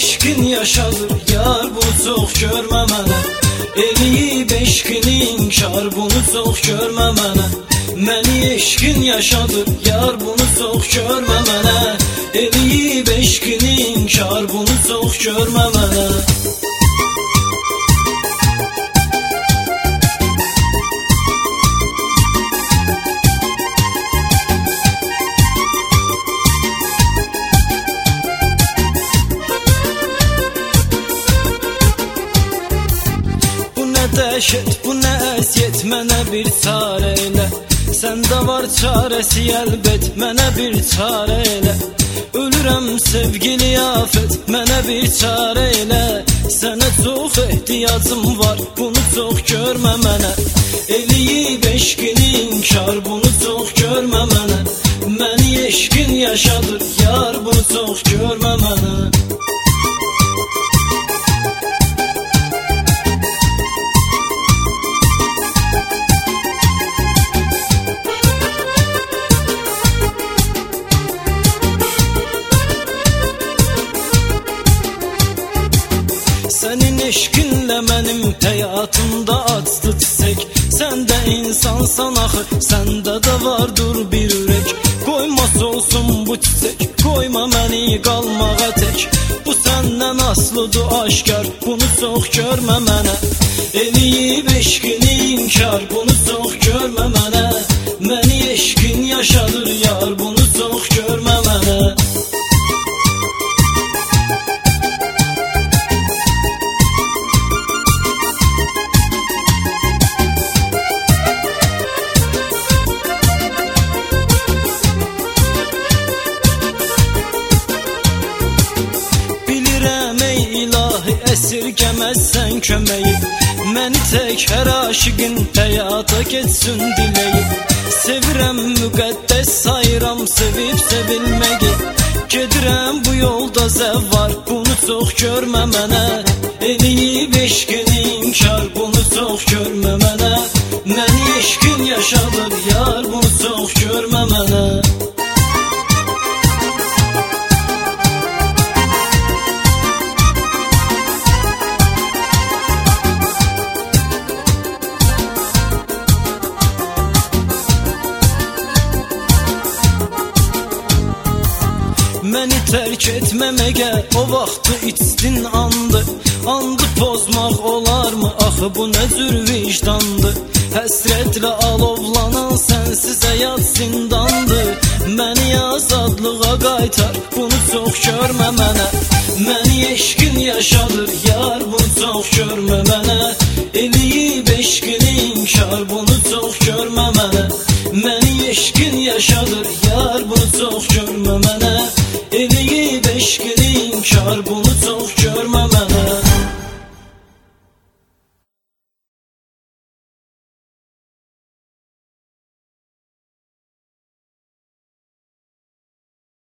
eşkin yaşadır yar, bunu çox görmə mənə. Eləyib eşkin inkar, bunu çox görmə mənə. Məni eşkin yaşadır yar, bunu çox görmə mənə. Eləyib eşkin inkar, bunu çox görmə mənə. Dəhşət, bu nə əziyyət, mənə bir çarə elə. Səndə var çarəsi əlbət, mənə bir çarə elə. Ölürəm sevgili afət, mənə bir çarə elə. Sənə çox ehtiyacım var, bunu çox görmə mənə. Eləyib eşkin inkar, bunu çox görmə mənə. Məni eşkin yaşadır yar, bunu çox görmə mənə. Sənin eşkinlə mənim həyatımda açdı çiçək. Sən də insansan axı, səndə də vardır bir ürək. Qoymas olsun bu çiçək, qoyma məni qalmağa tək. Bu səndən aslıdır aşkar, bunu çox görmə mənə. Eləyib eşkin inkar, bunu çox görmə mənə. Məni eşkin yaşadır yar, bunu çox görmə mənə. Əsirgəməzsən köməyi, məni tək hər aşıqın həyata keçsin diləyi. Sevirəm müqəddəs sayıram, sevib sevilməyi. Gedirəm bu yolda zəvvar, bunu çox görmə mənə. Eləyib eşkin inkar, bunu çox görmə mənə. Məni eşkin yaşadır yar, bunu çox görmə mənə. Məni tərk etməməgə o vaxtı içdin andı. Andı pozmaq olarmı, axı bu nə cür vicdandı. Həsrətlə alovlanan sənsiz həyat zindandı. Məni azadlığa qaytar, bunu çox görmə mənə. Məni eşkin yaşadır yar, bunu çox görmə mənə. Eləyib eşkin inkar, bunu çox görmə mənə. Məni eşkin yaşadır yar, bunu çox görmə mənə. Eləyib eşkin inkar, bunu